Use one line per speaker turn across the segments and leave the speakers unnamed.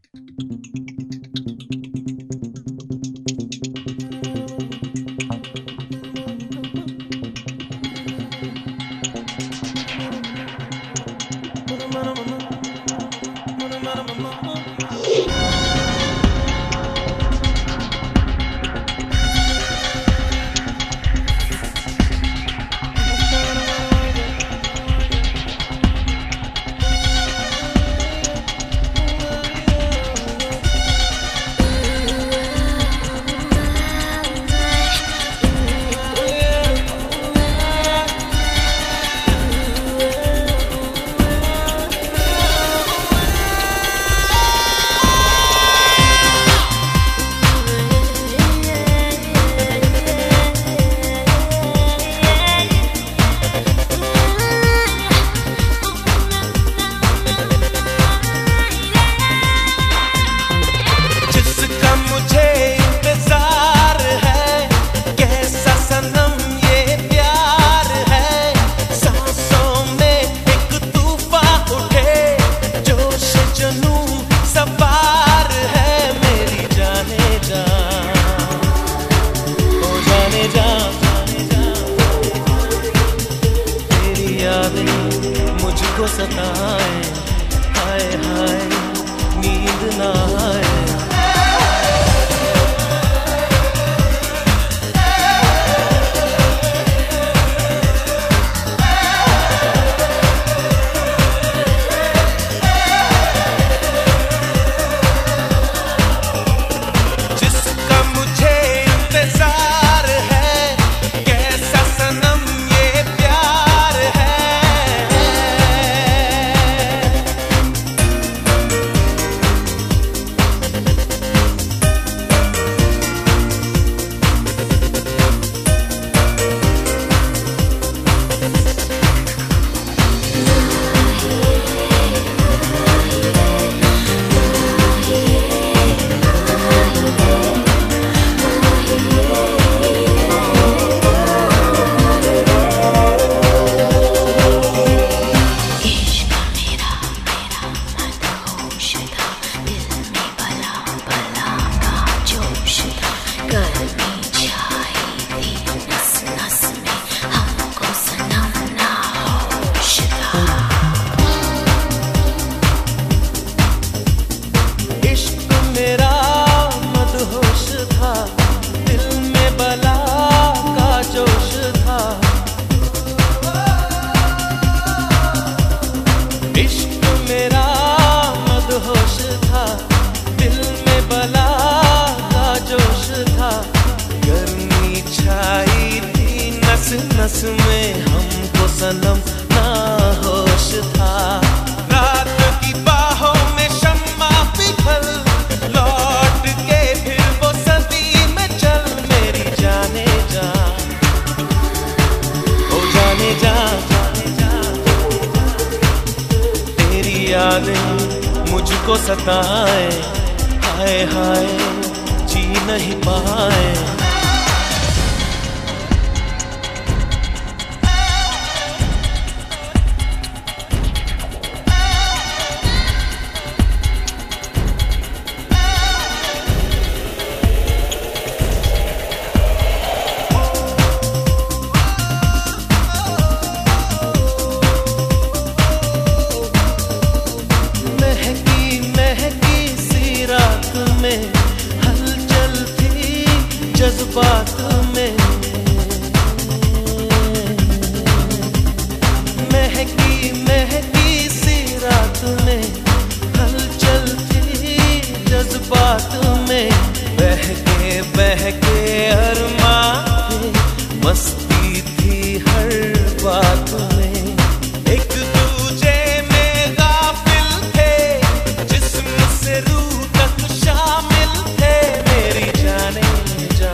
मुझको सताए, हाय हाय नींद ना आए। नस में हमको सनम ना होश था। रात की बाहों में शम्मा पिघल लौट के फिर वो सदी में चल मेरी जाने जा, ओ जाने जा, तेरी यादें मुझको सताए, हाय हाय जी नहीं पाए। हलचल थी जज्बात में, महकी महकी सी रात में हलचल थी जज्बात में। बहके अरमां थे, मस्ती थी हर बात में। एक दूजे में गाफिल थे, जिस्म से रूह तक शामिल थे मेरी जाने जा,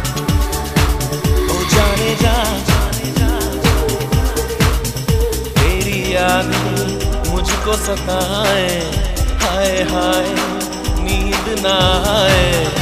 ओ जाने जा, तेरी यादें मुझको सताए, हाय हाय नींद ना आए।